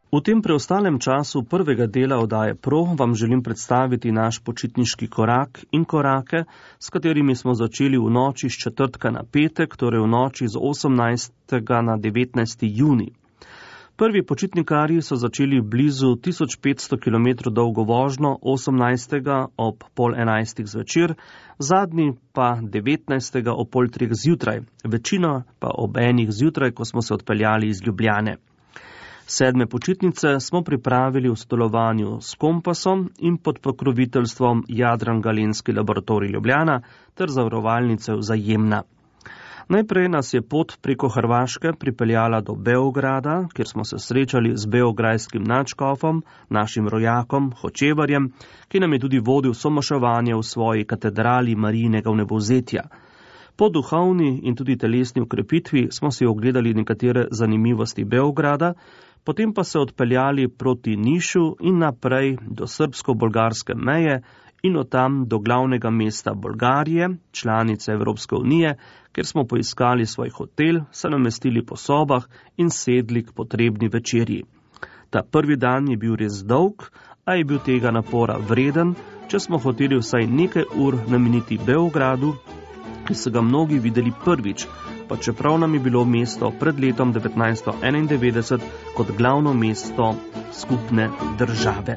V tem preostalem času prvega dela oddaje Pro vam želim predstaviti naš počitniški korak in korake, s katerimi smo začeli v noči z četrtka na petek, torej v noči z 18. na 19. juni. Prvi počitnikarji so začeli blizu 1500 km dolgo vožnjo 18. ob 10:30 zvečer, zadnji pa 19. ob 2:30 zjutraj, večina pa ob 1. zjutraj, ko smo se odpeljali iz Ljubljane. 7. počitnice smo pripravili v sodelovanju s Kompasom in pod pokroviteljstvom Jadran Galenski laboratorij Ljubljana ter zavarovalnice Vzajemna. Najprej nas je pot preko Hrvaške pripeljala do Beograda, kjer smo se srečali z beograjskim nadškofom, našim rojakom, Hočevarjem, ki nam je tudi vodil somaševanje v svoji katedrali Marijinega vnebovzetja. Po duhovni in tudi telesni ukrepitvi smo si ogledali nekatere zanimivosti Beograda, potem pa se odpeljali proti Nišu in naprej do srbsko-bolgarske meje in od tam do glavnega mesta Bolgarije, članice Evropske unije, kjer smo poiskali svoj hotel, se namestili po sobah in sedli k potrebni večerji. Ta prvi dan je bil res dolg, a je bil tega napora vreden, če smo hoteli vsaj nekaj ur nameniti Beogradu, ki so ga mnogi videli prvič, pa čeprav nam je bilo mesto pred letom 1991 kot glavno mesto skupne države.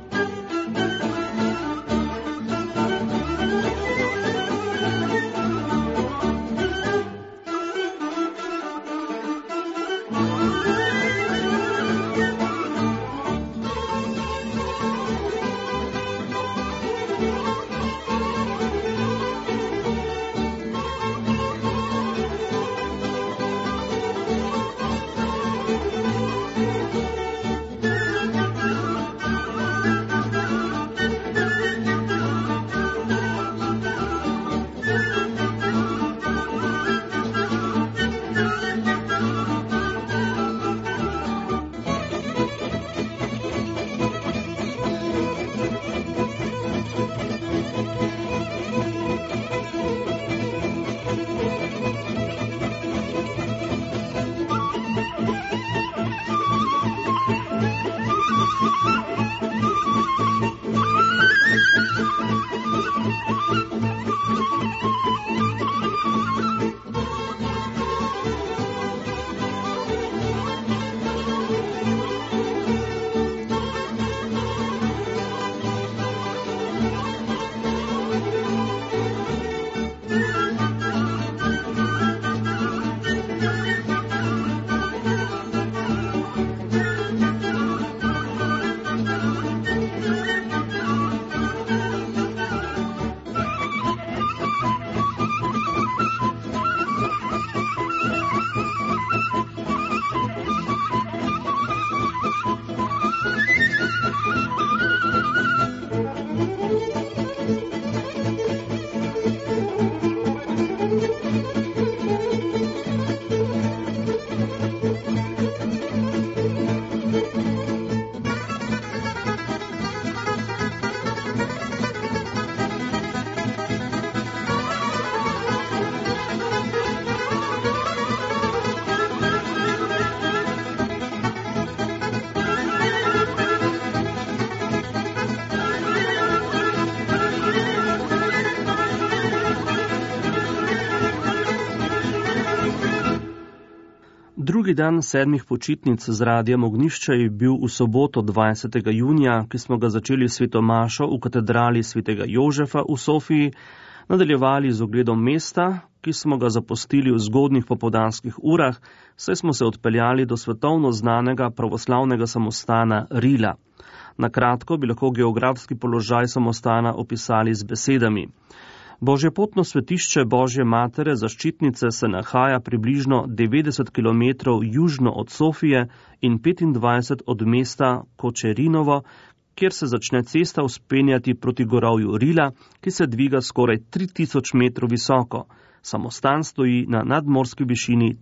Drugi dan 7 počitnic z Radijem Ognjišče je bil v soboto 20. junija, ki smo ga začeli svetomašo v katedrali svetega Jožefa v Sofiji, nadaljevali z ogledom mesta, ki smo ga zapustili v zgodnjih popoldanskih urah, saj smo se odpeljali do svetovno znanega pravoslavnega samostana Rila. Na kratko bi lahko geografski položaj samostana opisali z besedami. Božjepotno svetišče Božje matere zaščitnice se nahaja približno 90 km južno od Sofije in 25 od mesta Kočerinovo, kjer se začne cesta vzpenjati proti gorovju Rila, ki se dviga skoraj 3000 metrov visoko. Samostan stoji na nadmorski višini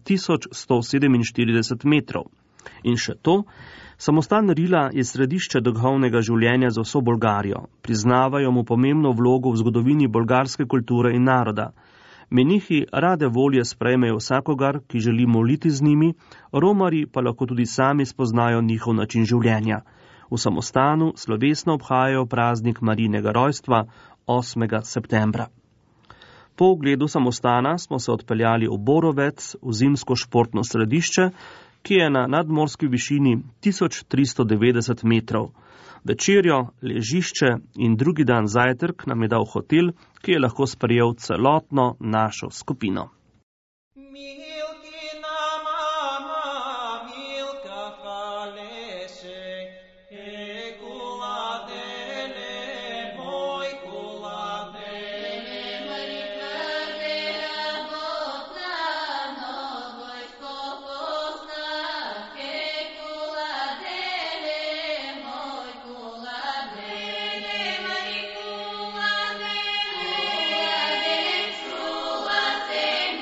1147 metrov. In še to, samostan Rila je središče duhovnega življenja za vso Bolgarijo. Priznavajo mu pomembno vlogo v zgodovini bolgarske kulture in naroda. Menihi rade volje sprejmejo vsakogar, ki želi moliti z njimi, romarji pa lahko tudi sami spoznajo njihov način življenja. V samostanu slovesno obhajajo praznik Marijinega rojstva 8. septembra. Po ogledu samostana smo se odpeljali v Borovec, v zimsko športno središče, ki je na nadmorski višini 1390 metrov. Večerjo, ležišče in drugi dan zajtrk nam je dal hotel, ki je lahko sprejel celotno našo skupino.
Thank you.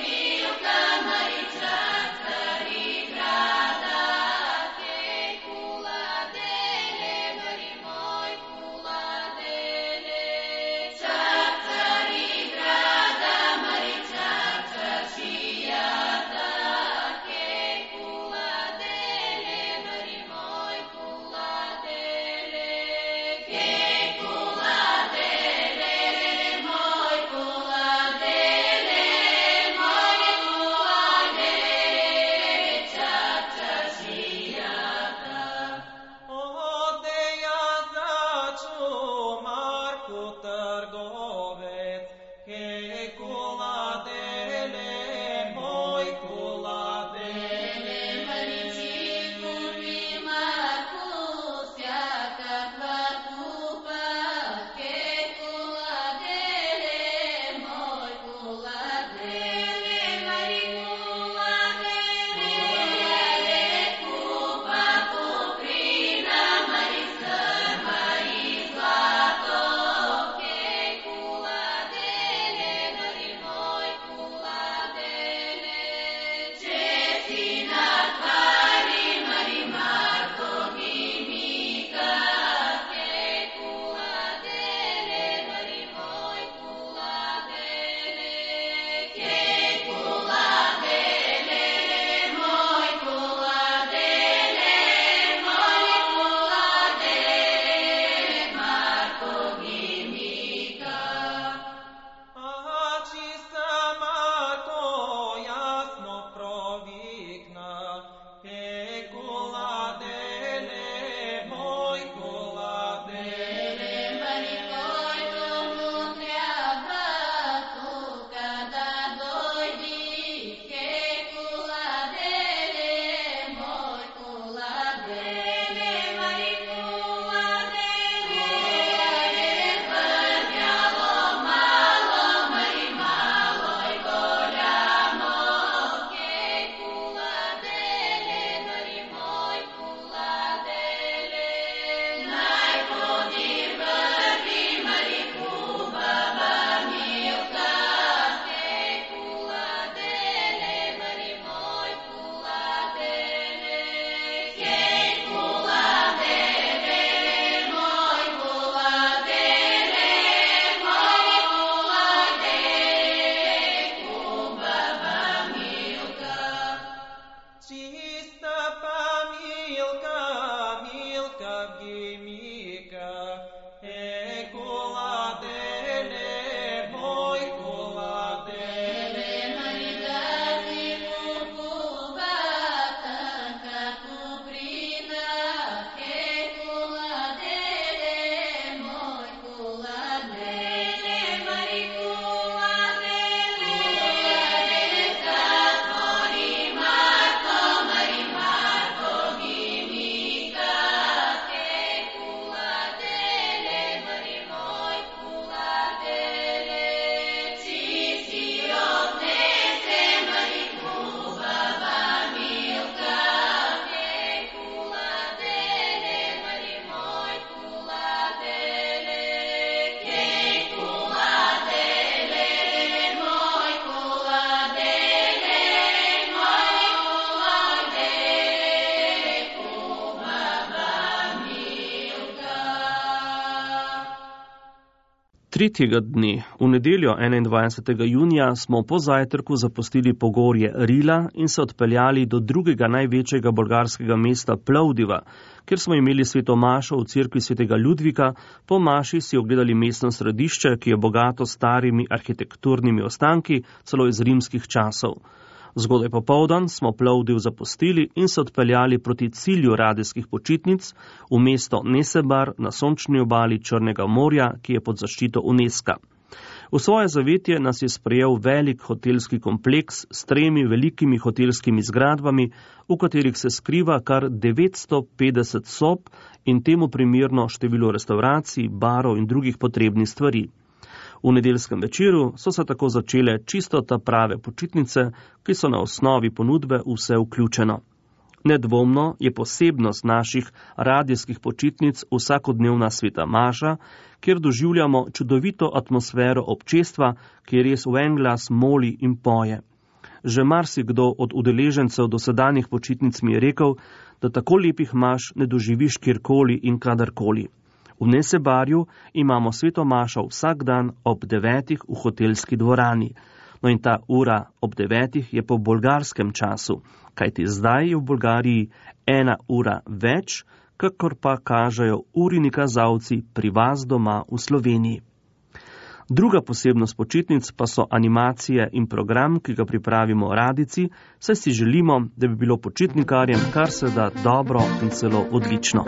Tretjega dne, v nedeljo 21. junija, smo po zajtrku zapustili pogorje Rila in se odpeljali do drugega največjega bolgarskega mesta Plovdiva, kjer smo imeli sveto mašo v cerkvi svetega Ludvika, po maši si ogledali mestno središče, ki je bogato starimi arhitekturnimi ostanki, celo iz rimskih časov. Zgodaj popoldan smo Plovdiv zapustili in se odpeljali proti cilju radijskih počitnic v mesto Nesebar na sončni obali Črnega morja, ki je pod zaščito UNESCO. V svoje zavetje nas je sprejel velik hotelski kompleks s 3 velikimi hotelskimi zgradbami, v katerih se skriva kar 950 sob in temu primerno število restavracij, barov in drugih potrebnih stvari. V nedeljskem večeru so se tako začele čisto ta prave počitnice, ki so na osnovi ponudbe vse vključeno. Nedvomno je posebnost naših radijskih počitnic vsakodnevna sveta maša, kjer doživljamo čudovito atmosfero občestva, ki res v en glas moli in poje. Že marsikdo od udeležencev dosedanjih počitnic mi je rekel, da tako lepih maš ne doživiš kjerkoli in kadarkoli. V Nesebarju imamo sveto mašo vsak dan ob 9. v hotelski dvorani. No in ta ura ob 9. je po bolgarskem času, kajti zdaj je v Bolgariji 1 ura več, kakor pa kažejo urini kazalci pri vas doma v Sloveniji. Druga posebnost počitnic pa so animacije in program, ki ga pripravimo radijci, saj si želimo, da bi bilo počitnikarjem kar se da dobro in celo odlično.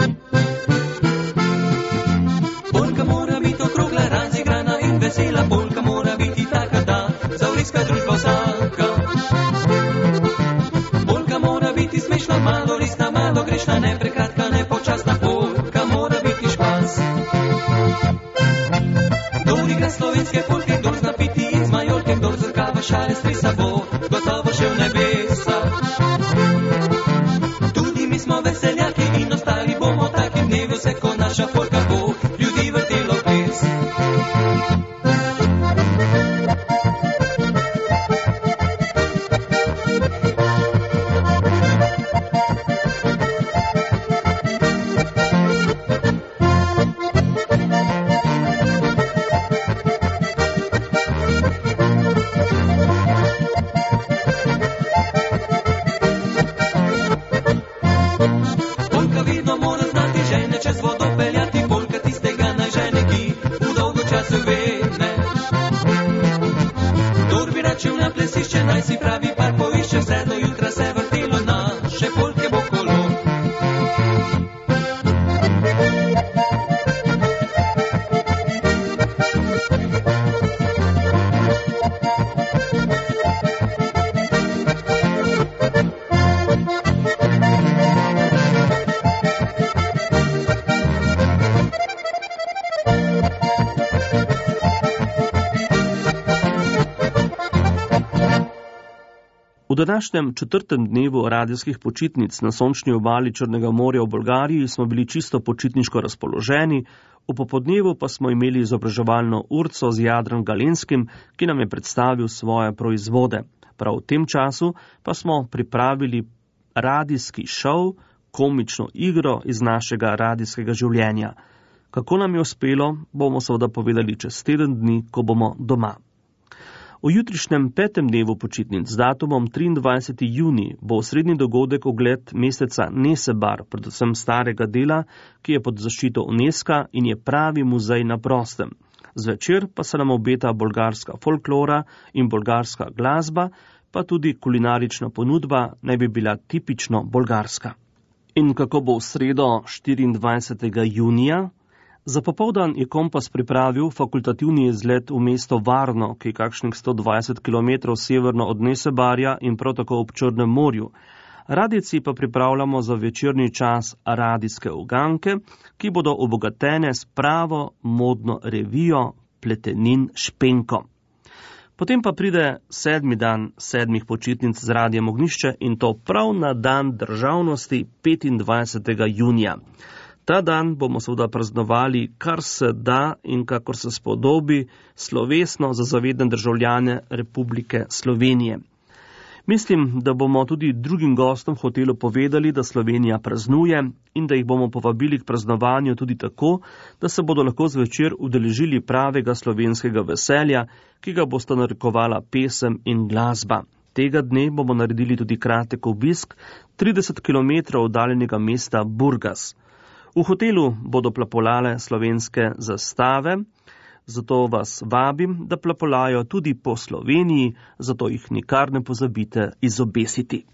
Polka mora biti okrogla, razigrana in vesela, polka mora biti taka, da zavriska družba vsaka. Polka mora biti smešna, malo resna, malo grešna, ne prekratka, ne počasna, polka mora biti špas. Kdor igra slovenske polke, kdor zna piti in zmajolke, kdor zrkava šale stresa, bo gotovo še v nebesa. Tudi mi smo veseljaki in ostali bomo taki dnevi, vse ko naša polka bo.
V današnjem 4. dnevu radijskih počitnic na sončni obali Črnega morja v Bolgariji smo bili čisto počitniško razpoloženi, v popodnevu pa smo imeli izobraževalno urco z Jadrom Galenskim, ki nam je predstavil svoje proizvode. Prav v tem času pa smo pripravili radijski šov, komično igro iz našega radijskega življenja. Kako nam je uspelo, bomo seveda povedali čez teden dni, ko bomo doma. V jutrišnjem 5. dnevu počitnic z datumom 23. junij bo osrednji dogodek ogled mesteca Nesebar, predvsem starega dela, ki je pod zaščito UNESCO in je pravi muzej na prostem. Zvečer pa se nam obeta bolgarska folklora in bolgarska glasba, pa tudi kulinarična ponudba naj bi bila tipično bolgarska. In kako bo v sredo 24. junija? Za popoldan je Kompas pripravil fakultativni izlet v mesto Varno, ki je kakšnih 120 km severno od Nesebarja in prav tako ob Črnem morju. Radijci pa pripravljamo za večerni čas radijske uganke, ki bodo obogatene s pravo modno revijo Pletenin Špenko. Potem pa pride 7. dan 7. počitnic z Radijem Ognjišče in to prav na dan državnosti 25. junija. Ta dan bomo seveda praznovali, kar se da in kakor se spodobi, slovesno za zavedne državljane Republike Slovenije. Mislim, da bomo tudi drugim gostom v hotelu povedali, da Slovenija praznuje in da jih bomo povabili k praznovanju tudi tako, da se bodo lahko zvečer udeležili pravega slovenskega veselja, ki ga bosta narekovala pesem in glasba. Tega dne bomo naredili tudi kratek obisk 30 km oddaljenega mesta Burgas. V hotelu bodo plapolale slovenske zastave, zato vas vabim, da plapolajo tudi po Sloveniji, zato jih nikar ne pozabite izobesiti.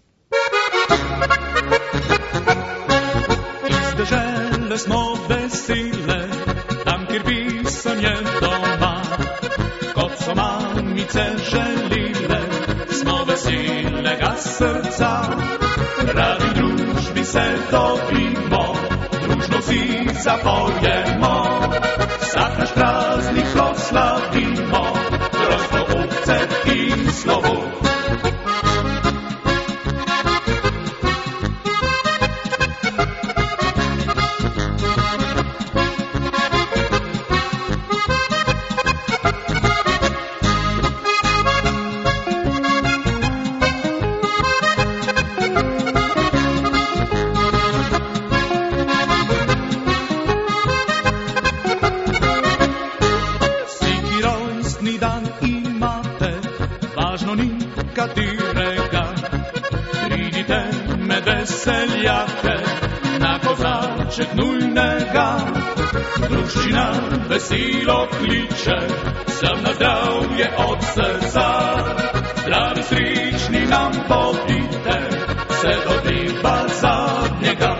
Iz dežele smo vesele, tam, kjer pisem je doma, kot so mamice želile, smo veselega srca, radi družbi se dobimo, družno vsi zapojemo, vsak naš praznik proslavimo, rojstvo ovce in slovo. Družina veselo kliče, sem na zdravje od srca. Zdravi, srečni nam bodite, vse do dneva zadnjega.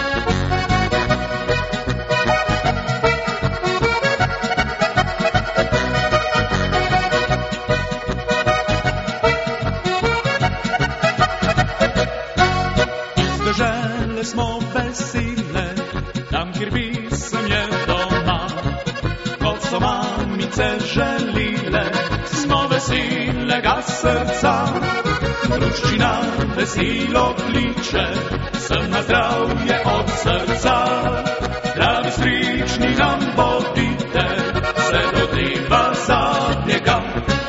Iz dežele smo vesele, tam, kjer pisem je doma, kot so mamice želile, smo veselega srca. Družina veselo kliče, sem na zdravje od srca. Zdravi, srečni nam bodite, vse do dneva zadnjega.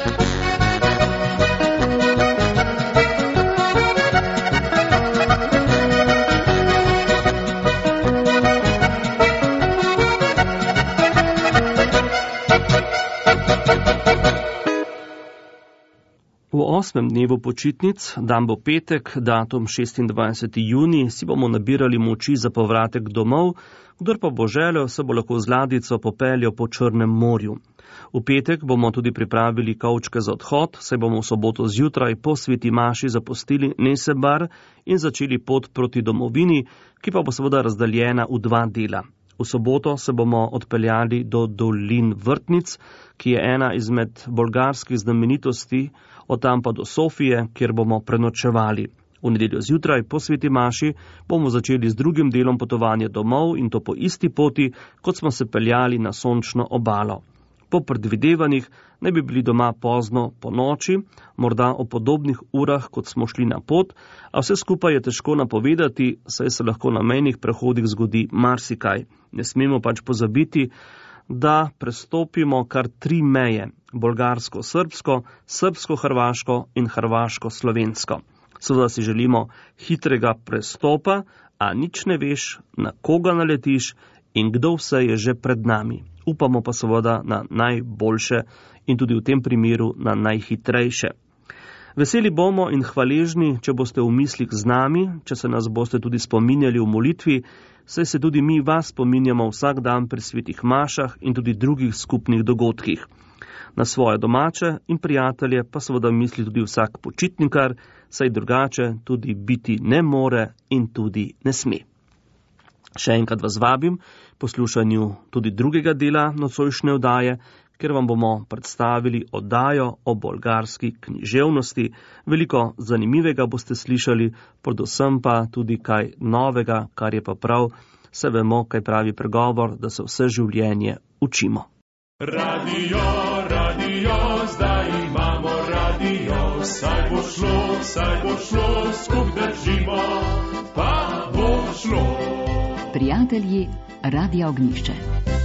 V 8. dnevu počitnic, dan bo petek, datum 26. juni, si bomo nabirali moči za povratek domov, kdor pa bo želel, se bo lahko z ladjico popeljal po Črnem morju. V petek bomo tudi pripravili kovčke za odhod, saj bomo v soboto zjutraj po sveti maši zapustili Nesebar in začeli pot proti domovini, ki pa bo seveda razdeljena v 2 dela. V soboto se bomo odpeljali do dolin Vrtnic, ki je ena izmed bolgarskih znamenitosti, od tam pa do Sofije, kjer bomo prenočevali. V nedeljo zjutraj po sveti maši bomo začeli z drugim delom potovanja domov in to po isti poti, kot smo se peljali na sončno obalo. Po predvidevanjih ne bi bili doma pozno po noči, morda o podobnih urah, kot smo šli na pot, a vse skupaj je težko napovedati, saj se lahko na mejnih prehodih zgodi marsikaj. Ne smemo pač pozabiti, da prestopimo kar 3 meje, bolgarsko-srbsko, srbsko-hrvaško in hrvaško-slovensko. Seveda si želimo hitrega prestopa, a nič ne veš, na koga naletiš in kdo vse je že pred nami. Upamo pa seveda na najboljše in tudi v tem primeru na najhitrejše. Veseli bomo in hvaležni, če boste v mislih z nami, če se nas boste tudi spominjali v molitvi, saj se tudi mi vas spominjamo vsak dan pri svetih mašah in tudi drugih skupnih dogodkih. Na svoje domače in prijatelje pa seveda misli tudi vsak počitnikar, saj drugače tudi biti ne more in tudi ne sme. Še enkrat vas vabim poslušanju tudi drugega dela nocojšnje oddaje, ker vam bomo predstavili oddajo o bolgarski književnosti. Veliko zanimivega boste slišali, predvsem pa tudi kaj novega, kar je pa prav, se vemo, kaj pravi pregovor, da se vse življenje učimo.
Radio, zdaj imamo radio, saj bo šlo, skup držimo, pa bo šlo.
Prijatelji, Radio Ognjišče.